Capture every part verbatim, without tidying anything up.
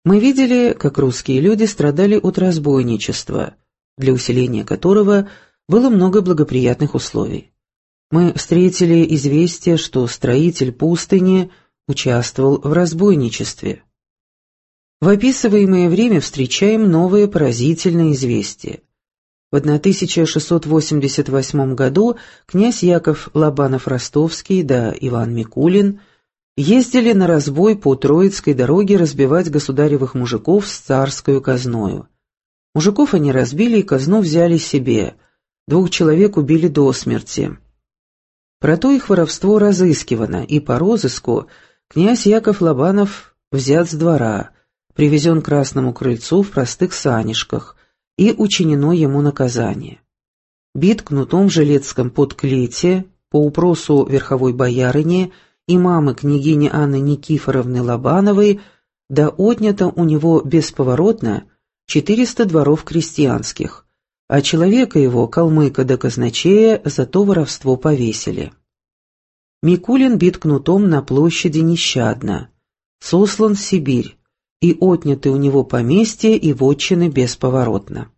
Мы видели, как русские люди страдали от разбойничества, для усиления которого было много благоприятных условий. Мы встретили известие, что строитель пустыни участвовал в разбойничестве. В описываемое время встречаем новые поразительные известия. В тысяча шестьсот восемьдесят восьмом году князь Яков Лобанов-Ростовский да Иван Микулин ездили на разбой по Троицкой дороге разбивать государевых мужиков с царскою казною. Мужиков они разбили и казну взяли себе, двух человек убили до смерти. Про то их воровство разыскивано, и по розыску князь Яков Лобанов взят с двора, привезен к Красному крыльцу в простых санишках, и учинено ему наказание. Бит кнутом в Жилецком подклете по упросу верховой боярыни и мамы княгини Анны Никифоровны Лобановой, да отнято у него бесповоротно четыреста дворов крестьянских, а человека его, калмыка да казначея, за то воровство повесили. Микулин бит кнутом на площади нещадно, сослан в Сибирь, и отняты у него поместья и вотчины бесповоротно.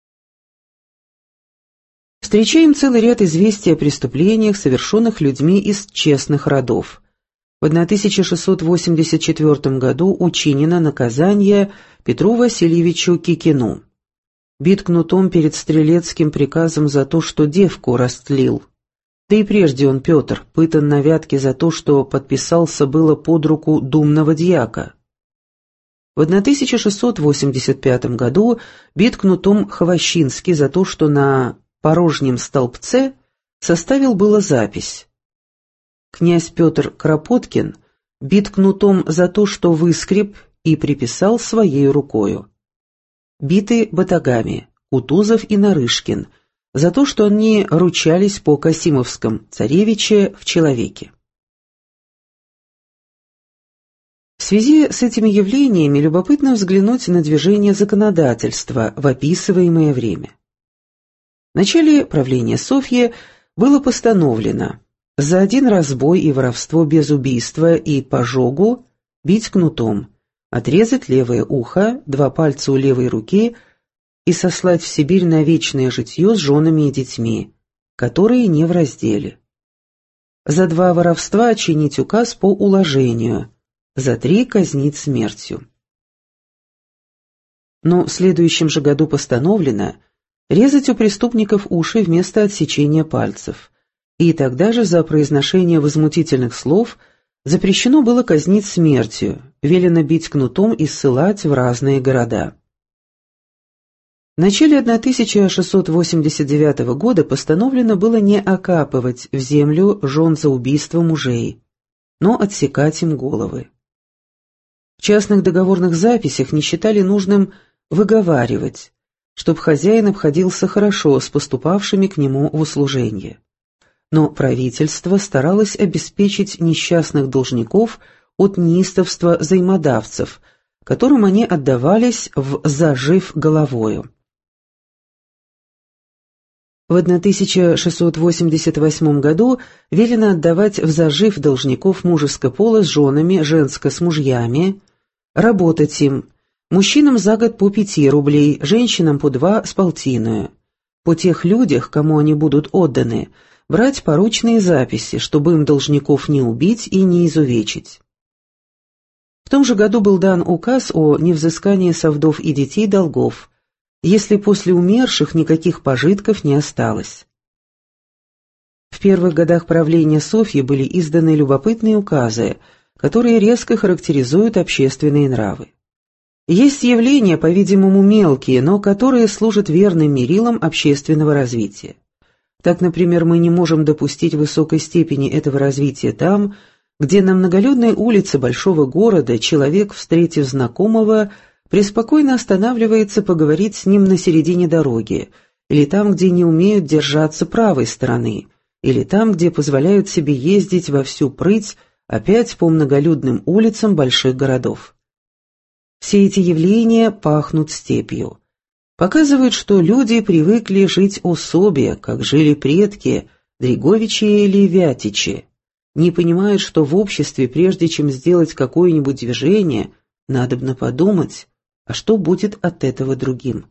Встречаем целый ряд известий о преступлениях, совершенных людьми из честных родов. В тысяча шестьсот восемьдесят четвёртом году учинено наказание Петру Васильевичу Кикину. Бит кнутом перед стрелецким приказом за то, что девку растлил. Да и прежде он, Петр, пытан на Вятке за то, что подписался было под руку думного дьяка. В тысяча шестьсот восемьдесят пятом году бит кнутом Хвощинский за то, что на порожнем столбце составил было запись. Князь Петр Кропоткин бит кнутом за то, что выскреб и приписал своей рукою. Биты батагами Кутузов и Нарышкин за то, что они ручались по Касимовском царевиче в человеке. В связи с этими явлениями любопытно взглянуть на движение законодательства в описываемое время. В начале правления Софьи было постановлено за один разбой и воровство без убийства и пожогу бить кнутом, отрезать левое ухо, два пальца у левой руки и сослать в Сибирь на вечное житье с женами и детьми, которые не в разделе. За два воровства чинить указ по уложению, за три казнить смертью. Но в следующем же году постановлено резать у преступников уши вместо отсечения пальцев, и тогда же за произношение возмутительных слов запрещено было казнить смертью, велено бить кнутом и ссылать в разные города. В начале тысяча шестьсот восемьдесят девятого года постановлено было не окапывать в землю жен за убийство мужей, но отсекать им головы. В частных договорных записях не считали нужным выговаривать, чтоб хозяин обходился хорошо с поступавшими к нему в услужение. Но правительство старалось обеспечить несчастных должников от неистовства взаимодавцев, которым они отдавались в зажив головою. В тысяча шестьсот восемьдесят восьмом году велено отдавать в зажив должников мужеско пола с женами, женско с мужьями, работать им, мужчинам за год по пяти рублей, женщинам по два с полтиною. По тех людях, кому они будут отданы, брать поручные записи, чтобы им должников не убить и не изувечить. В том же году был дан указ о невзыскании со вдов и детей долгов, если после умерших никаких пожитков не осталось. В первых годах правления Софьи были изданы любопытные указы, которые резко характеризуют общественные нравы. Есть явления, по-видимому, мелкие, но которые служат верным мерилом общественного развития. Так, например, мы не можем допустить высокой степени этого развития там, где на многолюдной улице большого города человек, встретив знакомого, преспокойно останавливается поговорить с ним на середине дороги, или там, где не умеют держаться правой стороны, или там, где позволяют себе ездить во всю прыть опять по многолюдным улицам больших городов. Все эти явления пахнут степью. Показывают, что люди привыкли жить особе, как жили предки, Дриговичи или Вятичи. Не понимают, что в обществе, прежде чем сделать какое-нибудь движение, надобно подумать, а что будет от этого другим.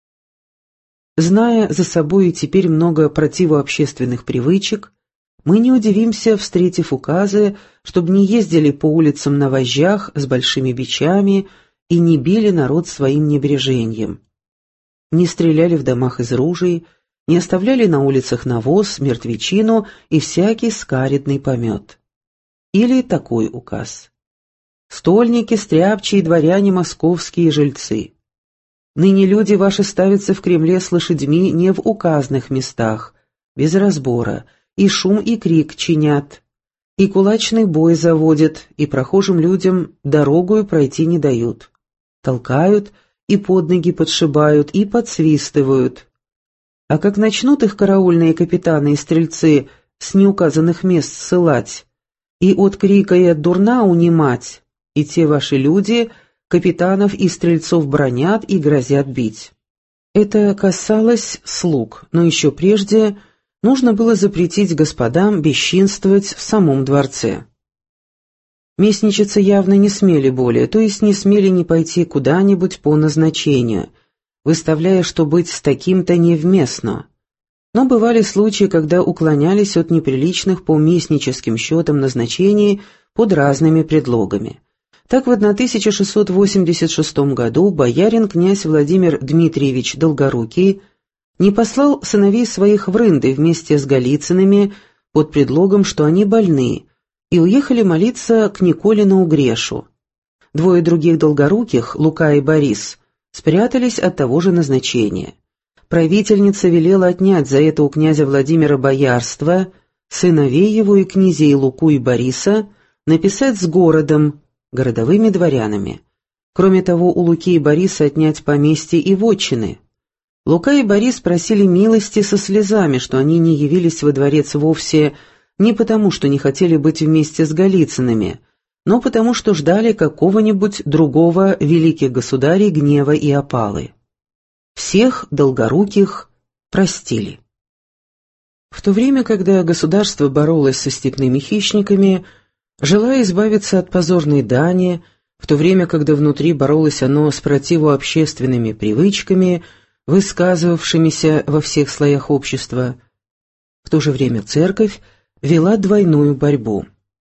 Зная за собой теперь много противообщественных привычек, мы не удивимся, встретив указы, чтобы не ездили по улицам на вожжах с большими бичами и не били народ своим небрежением, не стреляли в домах из ружей, не оставляли на улицах навоз, мертвечину и всякий скаредный помет. Или такой указ: «Стольники, стряпчие, дворяне, московские жильцы, ныне люди ваши ставятся в Кремле с лошадьми не в указанных местах, без разбора, и шум и крик чинят, и кулачный бой заводят, и прохожим людям дорогую пройти не дают, толкают и под ноги подшибают, и подсвистывают. А как начнут их караульные капитаны и стрельцы с неуказанных мест ссылать, и от крика и от дурна унимать, и те ваши люди капитанов и стрельцов бранят и грозят бить». Это касалось слуг, но еще прежде нужно было запретить господам бесчинствовать в самом дворце. Местничицы явно не смели более, то есть не смели не пойти куда-нибудь по назначению, выставляя, что быть с таким-то невместно. Но бывали случаи, когда уклонялись от неприличных по местническим счетам назначений под разными предлогами. Так в тысяча шестьсот восемьдесят шестом году боярин князь Владимир Дмитриевич Долгорукий не послал сыновей своих в Рынды вместе с Голицынами под предлогом, что они больны, и уехали молиться к Николину Грешу. Двое других Долгоруких, Лука и Борис, спрятались от того же назначения. Правительница велела отнять за это у князя Владимира боярство, сыновей его и князей Луку и Бориса написать с городом, городовыми дворянами. Кроме того, у Луки и Бориса отнять поместья и вотчины. Лука и Борис просили милости со слезами, что они не явились во дворец вовсе не потому, что не хотели быть вместе с Голицынами, но потому, что ждали какого-нибудь другого великих государей гнева и опалы. Всех Долгоруких простили. В то время, когда государство боролось со степными хищниками, желая избавиться от позорной дани, в то время, когда внутри боролось оно с противообщественными привычками, высказывавшимися во всех слоях общества, в то же время церковь вела двойную борьбу.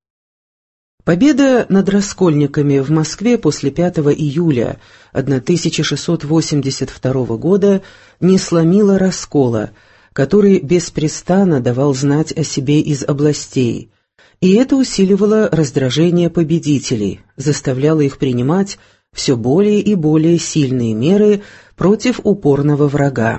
Победа над раскольниками в Москве после пятого июля тысяча шестьсот восемьдесят второго года не сломила раскола, который беспрестанно давал знать о себе из областей, и это усиливало раздражение победителей, заставляло их принимать все более и более сильные меры против упорного врага.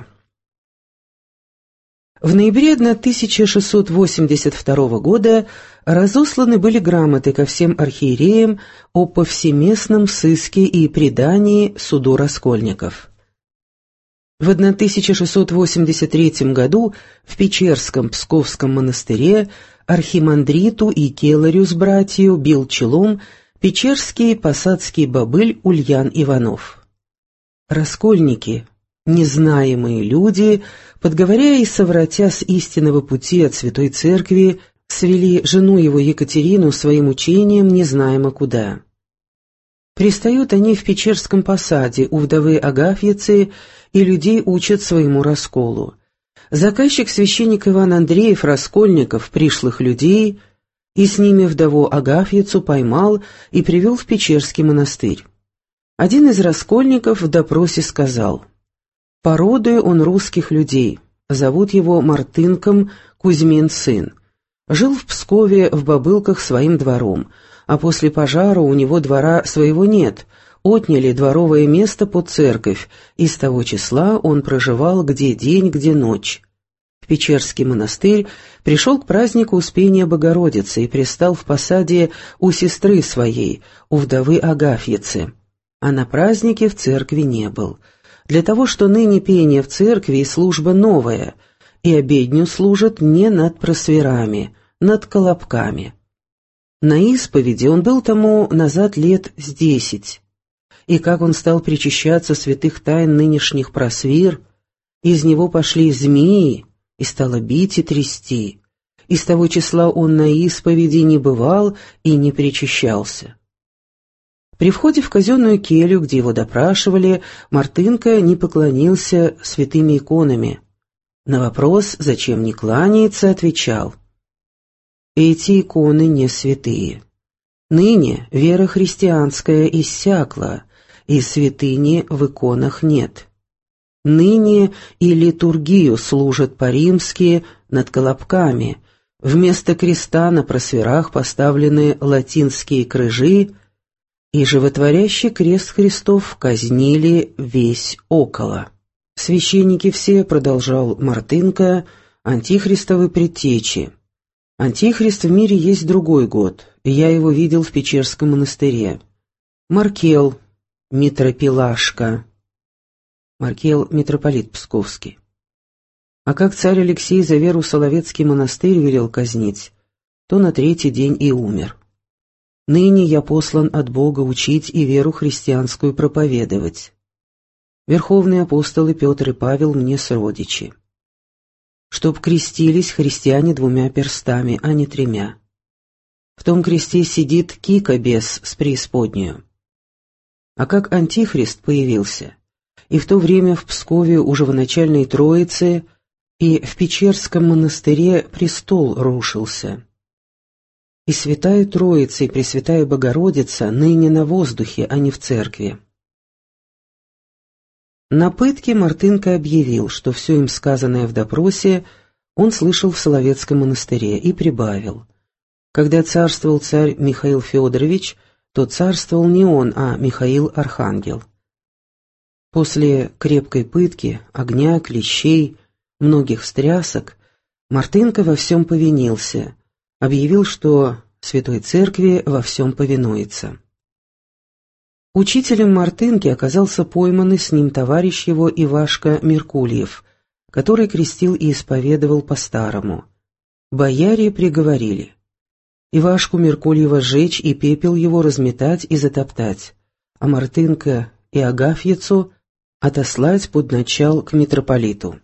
В ноябре тысяча шестьсот восемьдесят второго года разосланы были грамоты ко всем архиереям о повсеместном сыске и предании суду раскольников. В тысяча шестьсот восемьдесят третьем году в Печерском Псковском монастыре архимандриту и келарю с братью бил челом печерский посадский бобыль Ульян Иванов. Раскольники, незнаемые люди, подговоряя и совратя с истинного пути от Святой Церкви, свели жену его Екатерину своим учением незнаемо куда. Пристают они в Печерском посаде у вдовы Агафьицы, и людей учат своему расколу. Заказчик священник Иван Андреев раскольников, пришлых людей, и с ними вдову Агафьицу поймал и привел в Печерский монастырь. Один из раскольников в допросе сказал: «Породою он русских людей, зовут его Мартынком, Кузьмин сын. Жил в Пскове в Бобылках своим двором, а после пожара у него двора своего нет, отняли дворовое место под церковь, и с того числа он проживал где день, где ночь. В Печерский монастырь пришел к празднику Успения Богородицы и пристал в посаде у сестры своей, у вдовы Агафьицы, а на празднике в церкви не был, для того, что ныне пение в церкви и служба новая, и обедню служат не над просверами, над колобками. На исповеди он был тому назад лет с десять, и как он стал причащаться святых тайн нынешних просвир, из него пошли змеи, и стало бить и трясти, и с того числа он на исповеди не бывал и не причащался. При входе в казенную келью, где его допрашивали, Мартынко не поклонился святыми иконами. На вопрос, зачем не кланяется, отвечал: «Эти иконы не святые. Ныне вера христианская иссякла, и святыни в иконах нет. Ныне и литургию служат по-римски над колобками, вместо креста на просверах поставлены латинские крыжи, и животворящий крест Христов казнили весь около». Священники все, продолжал Мартынко, антихристовы предтечи. Антихрист в мире есть другой год, и я его видел в Печерском монастыре. Маркел, митропилашка. Маркел, митрополит Псковский. А как царь Алексей за веру Соловецкий монастырь велел казнить, то на третий день и умер. Ныне я послан от Бога учить и веру христианскую проповедовать. Верховные апостолы Петр и Павел мне сродичи. Чтоб крестились христиане двумя перстами, а не тремя. В том кресте сидит Кика-бес с преисподнею. А как антихрист появился, и в то время в Пскове у живоначальной Троицы и в Печерском монастыре престол рушился. И Святая Троица и Пресвятая Богородица ныне на воздухе, а не в церкви. На пытке Мартынко объявил, что все им сказанное в допросе он слышал в Соловецком монастыре, и прибавил: когда царствовал царь Михаил Федорович, то царствовал не он, а Михаил Архангел. После крепкой пытки, огня, клещей, многих встрясок, Мартынко во всем повинился, объявил, что Святой Церкви во всем повинуется. Учителем Мартынки оказался пойманный с ним товарищ его Ивашка Меркульев, который крестил и исповедовал по-старому. Бояре приговорили Ивашку Меркульева сжечь и пепел его разметать и затоптать, а Мартынко и Агафьицу отослать под начал к митрополиту.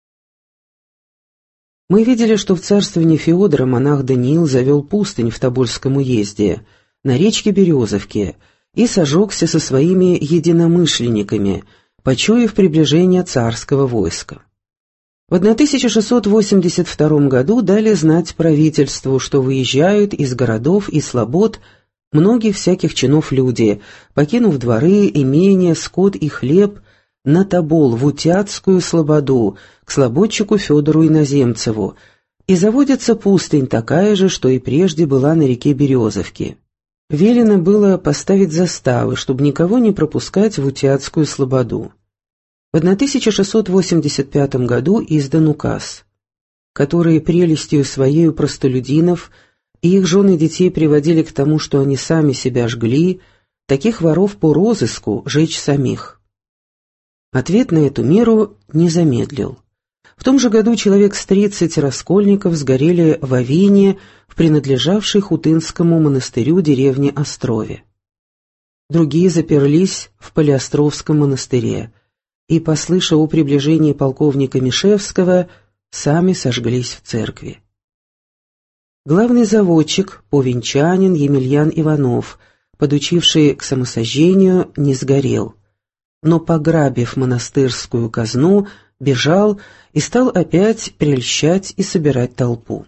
Мы видели, что в царствовании Феодора монах Даниил завел пустынь в Тобольском уезде, на речке Березовке, и сожегся со своими единомышленниками, почуяв приближение царского войска. В тысяча шестьсот восемьдесят втором году дали знать правительству, что выезжают из городов и слобод многих всяких чинов люди, покинув дворы, имения, скот и хлеб, на Тобол, в Утятскую слободу, к слободчику Федору Иноземцеву, и заводится пустынь такая же, что и прежде была на реке Березовке. Велено было поставить заставы, чтобы никого не пропускать в Утятскую слободу. В тысяча шестьсот восемьдесят пятом году издан указ, который прелестью своею простолюдинов и их жен и детей приводили к тому, что они сами себя жгли, таких воров по розыску жечь самих. Ответ на эту меру не замедлил. В том же году человек с тридцать раскольников сгорели в Авине, в принадлежавшей Хутынскому монастырю деревне Острове. Другие заперлись в Палеостровском монастыре, и, послыша о приближении полковника Мишевского, сами сожглись в церкви. Главный заводчик, повенчанин Емельян Иванов, подучивший к самосожжению, не сгорел, но, пограбив монастырскую казну, бежал и стал опять прельщать и собирать толпу.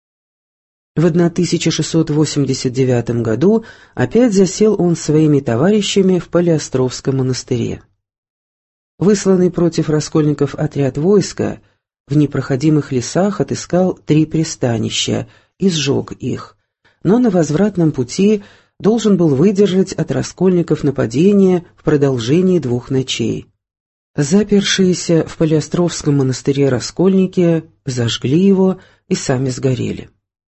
В тысяча шестьсот восемьдесят девятом году опять засел он с своими товарищами в Палеостровском монастыре. Высланный против раскольников отряд войска в непроходимых лесах отыскал три пристанища и сжег их, но на возвратном пути должен был выдержать от раскольников нападение в продолжении двух ночей. Запершиеся в Палеостровском монастыре раскольники зажгли его и сами сгорели.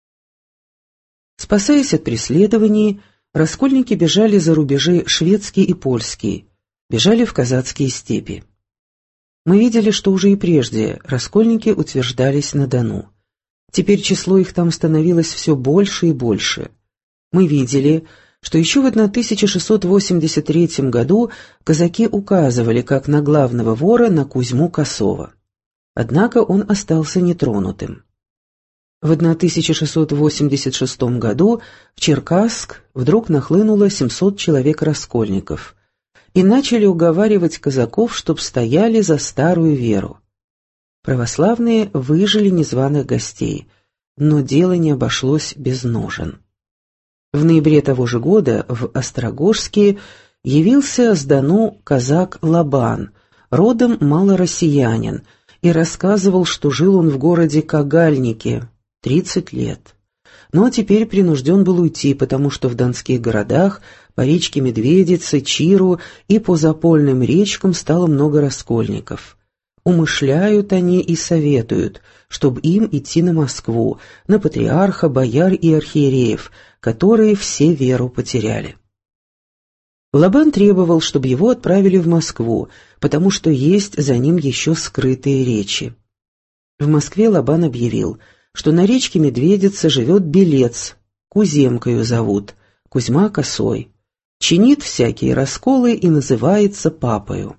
Спасаясь от преследований, раскольники бежали за рубежи шведский и польский, бежали в казацкие степи. Мы видели, что уже и прежде раскольники утверждались на Дону. Теперь число их там становилось все больше и больше. Мы видели, что еще в тысяча шестьсот восемьдесят третьем году казаки указывали как на главного вора на Кузьму Косова. Однако он остался нетронутым. В тысяча шестьсот восемьдесят шестом году в Черкасск вдруг нахлынуло семьсот человек-раскольников и начали уговаривать казаков, чтоб стояли за старую веру. Православные выжили незваных гостей, но дело не обошлось без ножен. В ноябре того же года в Острогожске явился с Дону казак Лабан, родом малороссиянин, и рассказывал, что жил он в городе Кагальнике тридцать лет. Но теперь принужден был уйти, потому что в донских городах по речке Медведице, Чиру и по запольным речкам стало много раскольников. Умышляют они и советуют, чтобы им идти на Москву, на патриарха, бояр и архиереев, которые все веру потеряли. Лабан требовал, чтобы его отправили в Москву, потому что есть за ним еще скрытые речи. В Москве Лабан объявил, что на речке Медведице живет белец, Куземкою зовут, Кузьма Косой, чинит всякие расколы и называется папою.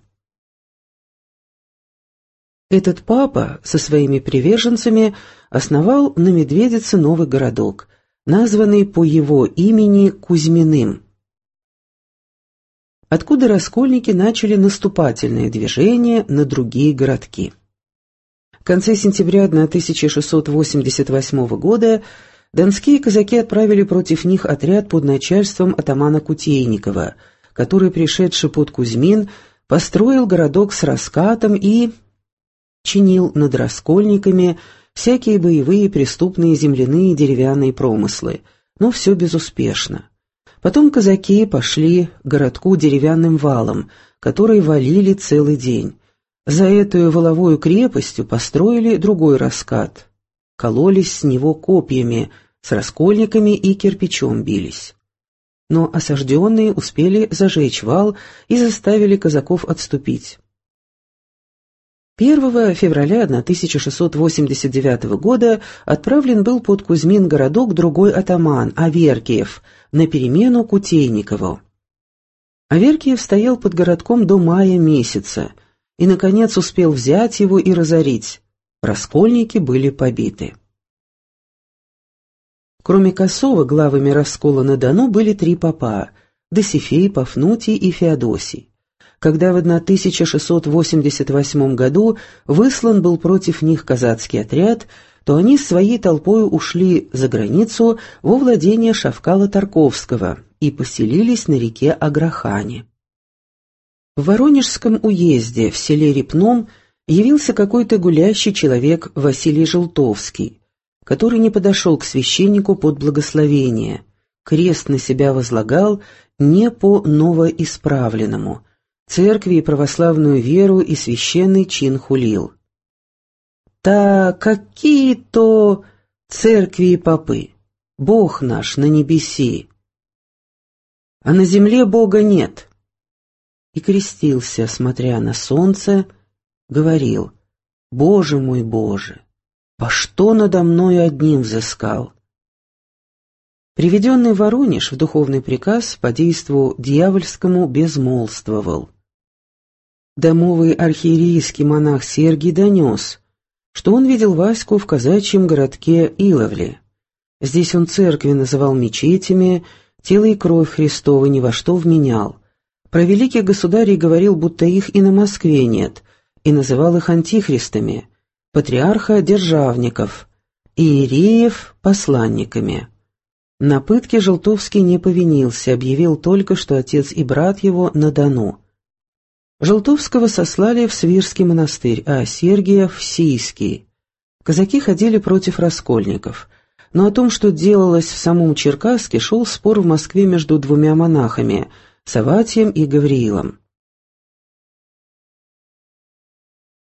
Этот папа со своими приверженцами основал на Медведице новый городок, названный по его имени Кузьминым, откуда раскольники начали наступательное движение на другие городки. В конце сентября тысяча шестьсот восемьдесят восьмого года донские казаки отправили против них отряд под начальством атамана Кутейникова, который, пришедший под Кузьмин, построил городок с раскатом и чинил над раскольниками всякие боевые, преступные, земляные и деревянные промыслы, но все безуспешно. Потом казаки пошли к городку деревянным валом, который валили целый день. За эту валовую крепостью построили другой раскат. Кололись с него копьями, с раскольниками и кирпичом бились. Но осажденные успели зажечь вал и заставили казаков отступить. первого февраля тысяча шестьсот восемьдесят девятого года отправлен был под Кузьмин городок другой атаман, Аверкиев, на перемену Кутейникову. Аверкиев стоял под городком до мая месяца и, наконец, успел взять его и разорить. Раскольники были побиты. Кроме Косова, главами раскола на Дону были три попа – Досифей, Пафнутий и Феодосий. Когда в тысяча шестьсот восемьдесят восьмом году выслан был против них казацкий отряд, то они с своей толпой ушли за границу во владение Шавкала Тарковского и поселились на реке Аграхане. В Воронежском уезде в селе Репном явился какой-то гулящий человек Василий Желтовский, который не подошел к священнику под благословение, крест на себя возлагал не по новоисправленному, церкви и православную веру и священный чин хулил. «Та какие-то церкви и попы, Бог наш на небеси, а на земле Бога нет». И крестился, смотря на солнце, говорил: «Боже мой, Боже, по что надо мною одним взыскал?» Приведенный в Воронеж в духовный приказ по действу дьявольскому безмолвствовал. Домовый архиерейский монах Сергий донес, что он видел Ваську в казачьем городке Иловле. Здесь он церкви называл мечетями, тело и кровь Христова ни во что вменял. Про великих государей говорил, будто их и на Москве нет, и называл их антихристами, патриарха — державников, иереев — посланниками. На пытке Желтовский не повинился, объявил только, что отец и брат его на Дону. Желтовского сослали в Свирский монастырь, а Сергия — в Сийский. Казаки ходили против раскольников, но о том, что делалось в самом Черкасске, шел спор в Москве между двумя монахами — Саватием и Гавриилом.